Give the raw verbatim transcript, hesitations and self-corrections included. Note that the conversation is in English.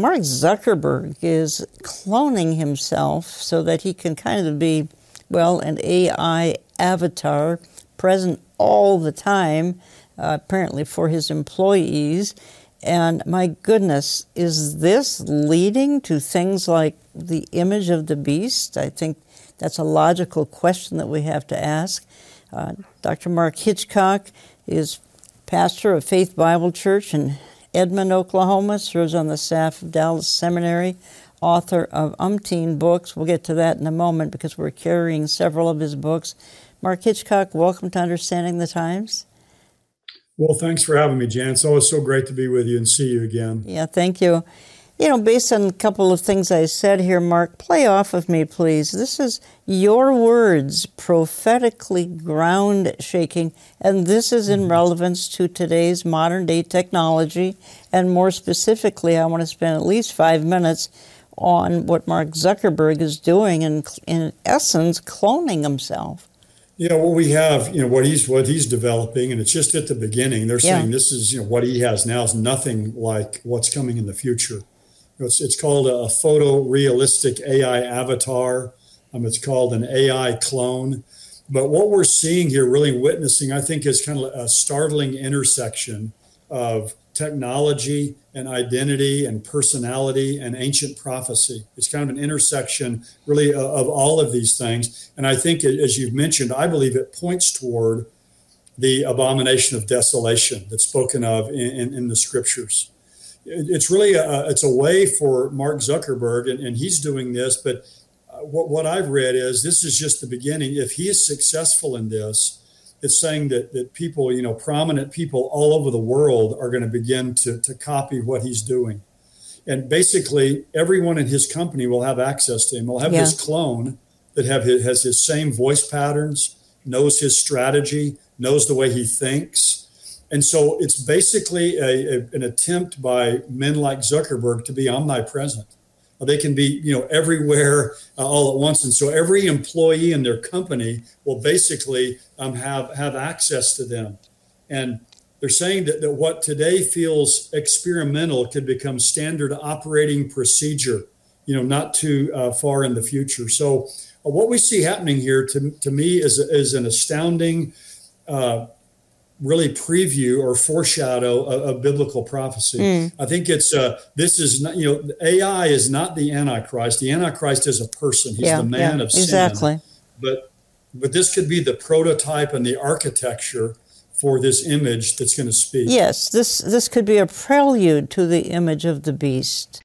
Mark Zuckerberg is cloning himself so that he can kind of be, well, an A I avatar present all the time, uh, apparently for his employees. And my goodness, is this leading to things like the image of the beast? I think that's a logical question that we have to ask. Uh, Doctor Mark Hitchcock is pastor of Faith Bible Church in Edmond, Oklahoma, serves on the staff of Dallas Seminary, author of umpteen books. We'll get to that in a moment because we're carrying several of his books. Mark Hitchcock, welcome to Understanding the Times. Well, thanks for having me, Jan. It's always so great to be with you and see you again. Yeah, thank you. You know, based on a couple of things I said here, Mark, play off of me, please. This is your words, prophetically ground-shaking, and this is in relevance to today's modern-day technology, and more specifically, I want to spend at least five minutes on what Mark Zuckerberg is doing, and in essence, cloning himself. Yeah, what we have, you know, what he's what he's developing, and it's just at the beginning. They're Yeah. saying this is, you know, what he has now is nothing like what's coming in the future. It's, it's called a photorealistic A I avatar. Um, it's called an A I clone. But what we're seeing here, really witnessing, I think, is kind of a startling intersection of technology and identity and personality and ancient prophecy. It's kind of an intersection, really, of, of all of these things. And I think, as you've mentioned, I believe it points toward the abomination of desolation that's spoken of in, in, in the scriptures. It's really a, it's a way for Mark Zuckerberg, and, and he's doing this, but what, what I've read is this is just the beginning. If he is successful in this, it's saying that, that people, you know, prominent people all over the world are going to begin to, to copy what he's doing. And basically, everyone in his company will have access to him. Will have Yeah. this clone that have his, has his same voice patterns, knows his strategy, knows the way he thinks. And so it's basically a, a, an attempt by men like Zuckerberg to be omnipresent. They can be, you know, everywhere uh, all at once. And so every employee in their company will basically um, have, have access to them. And they're saying that, that what today feels experimental could become standard operating procedure, you know, not too uh, far in the future. So uh, what we see happening here to, to me is, is an astounding uh really preview or foreshadow of, of biblical prophecy. Mm. I think it's, uh, this is not, you know, A I is not the Antichrist. The Antichrist is a person. He's yeah, the man yeah, of sin. Exactly. But, but this could be the prototype and the architecture for this image that's going to speak. Yes, this, this could be a prelude to the image of the beast.